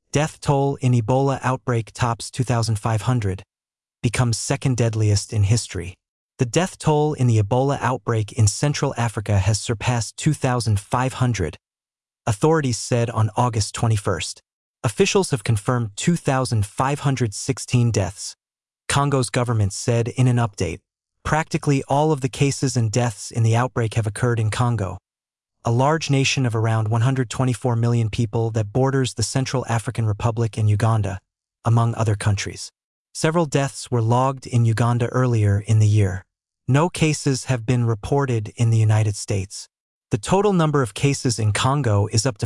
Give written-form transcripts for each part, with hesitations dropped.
Death toll in Ebola outbreak tops 2,500, becomes second deadliest in history. The death toll in the Ebola outbreak in Central Africa has surpassed 2,500, authorities said on August 21st. Officials have confirmed 2,516 deaths, Congo's government said in an update. Practically all of the cases and deaths in the outbreak have occurred in Congo, a large nation of around 124 million people that borders the Central African Republic and Uganda, among other countries. Several deaths were logged in Uganda earlier in the year. No cases have been reported in the United States. The total number of cases in Congo is up to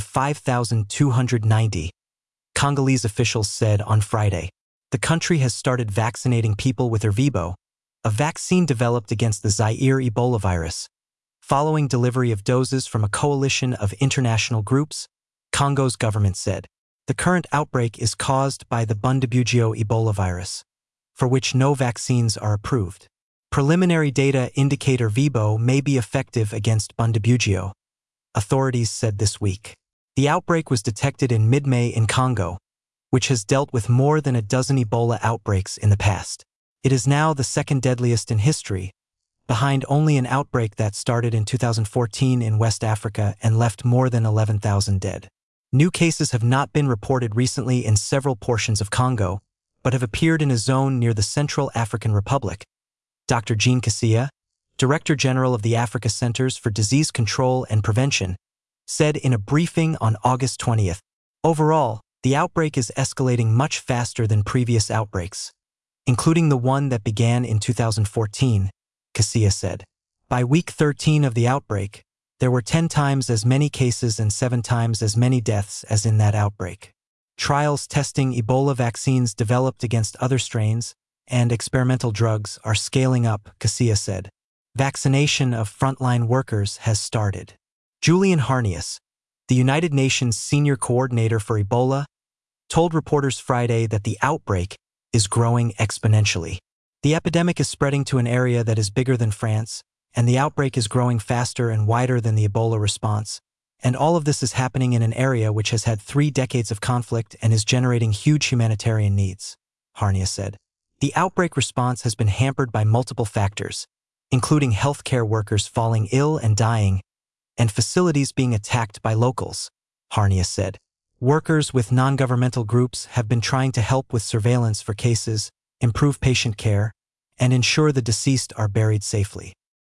5,290, Congolese officials said on Friday. The country has started vaccinating people with Ervebo, a vaccine developed against the Zaire Ebola virus. Following delivery of doses from a coalition of international groups, Congo's government said. The current outbreak is caused by the Bundibugyo Ebola virus, for which no vaccines are approved. Preliminary data indicate Ervebo may be effective against Bundibugyo, authorities said this week. The outbreak was detected in mid-May in Congo, which has dealt with more than a dozen Ebola outbreaks in the past. It is now the second deadliest in history, behind only an outbreak that started in 2014 in West Africa and left more than 11,000 dead. New cases have not been reported recently in several portions of Congo, but have appeared in a zone near the Central African Republic. Dr. Jean Kaseya, Director General of the Africa Centers for Disease Control and Prevention, said in a briefing on August 20th, overall, the outbreak is escalating much faster than previous outbreaks, including the one that began in 2014, Kaseya said. By week 13 of the outbreak, there were 10 times as many cases and 7 times as many deaths as in that outbreak. Trials testing Ebola vaccines developed against other strains and experimental drugs are scaling up, Kaseya said. Vaccination of frontline workers has started. Julian Harnias, the United Nations Senior Coordinator for Ebola, told reporters Friday that the outbreak is growing exponentially. The epidemic is spreading to an area that is bigger than France, and the outbreak is growing faster and wider than the Ebola response. And all of this is happening in an area which has had 3 decades of conflict and is generating huge humanitarian needs, Harnias said. The outbreak response has been hampered by multiple factors, including healthcare workers falling ill and dying, and facilities being attacked by locals, Harnias said. Workers with non-governmental groups have been trying to help with surveillance for cases, improve patient care, and ensure the deceased are buried safely.